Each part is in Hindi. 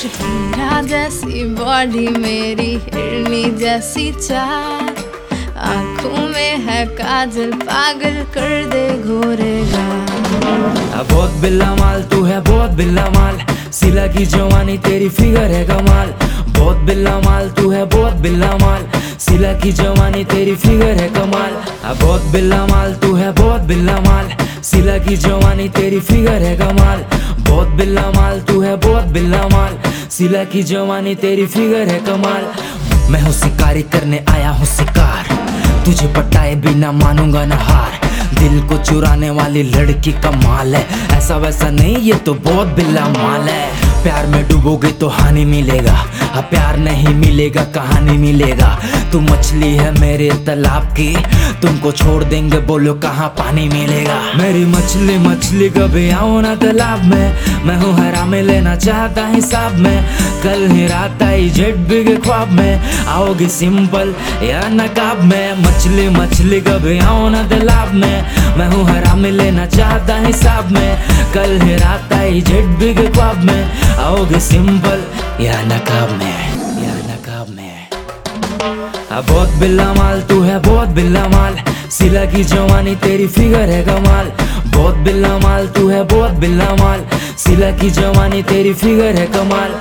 हीरा जैसी बॉडी मेरी हिरनी जैसी चाल, आंखों में है काजल पागल कर दे घोरेगा। बहुत बिल्ला माल तू है बहुत बिल्ला माल, सिला की जवानी तेरी फिगर है कमाल। बहुत बिल्ला माल तू है बहुत बिल्ला माल, सिला की जवानी तेरी फिगर है कमाल। बहुत बिल्ला माल तू है बहुत बिल्ला माल, सिला की जवानी तेरी फिगर है कमाल। बहुत बिल्ला माल तू है बहुत बिल्ला माल, सिला की जवानी तेरी फिगर है कमाल। मैं हूँ शिकारी करने आया हूँ शिकार, तुझे पटाए बिना मानूंगा न हार। दिल को चुराने वाली लड़की का माल है, ऐसा वैसा नहीं ये तो बहुत बिल्ला माल है। प्यार में डूबोगे तो हानि मिलेगा, अब प्यार नहीं मिलेगा कहानी मिलेगा। तू मछली है मेरे तालाब की, तुमको छोड़ देंगे बोलो कहाँ पानी मिलेगा। मेरी मछली मछली कभी आओ ना तालाब में, मैं हूँ हरा में लेना चाहता हिसाब में। कल ही रात आई जेट भी के ख्वाब में, आओगी सिंपल या नकाब में। मछली मछली कभी आओ ना तालाब में, मैं हूँ हरा में लेना चाहता हिसाब में। कल ही रात आई जेट भी के ख्वाब में, आओगे सिंपल या नकाब में, या नकाब में। बहुत बिल्ला माल तू है बहुत बिल्ला माल, सिला की जवानी तेरी फिगर है कमाल। बहुत बिल्ला माल तू है बहुत बिल्ला माल, सिला की जवानी तेरी फिगर है कमाल।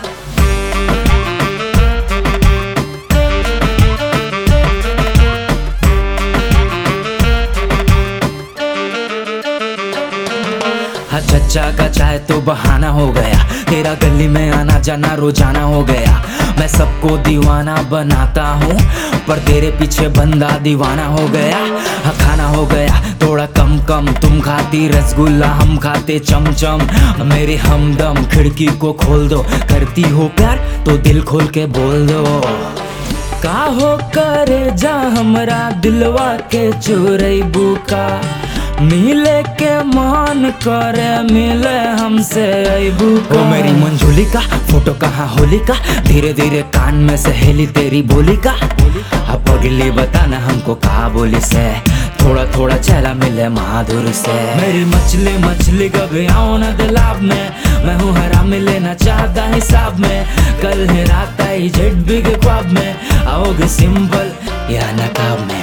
चच्चा का चाहे तो बहाना हो गया, तेरा गली में आना जाना रोजाना हो गया। मैं सबको दीवाना बनाता हूँ, पर तेरे पीछे बंदा दीवाना हो गया। खाना हो गया थोड़ा कम कम, तुम खाती रसगुल्ला हम खाते चमचम। मेरे हमदम खिड़की को खोल दो, करती हो प्यार तो दिल खोल के बोल दो। काहो करे जा हमरा दिलवा के चोरई बुका, मिले के मान करे मिले हमसे अबू। ओ मेरी मंजूली का फोटो कहाँ होली का, धीरे धीरे कान में सहेली तेरी बोली का। अब अगली बताना हमको कहा बोली से, थोड़ा थोड़ा चला मिले माधुर से। मेरी मछली मछली कभी आओ ना तालाब में, मैं हूँ हरा में लेना चाहता हिसाब में। कल है रात आई जेट भी के ख्वाब में, आओगे सिंपल या नकाब में।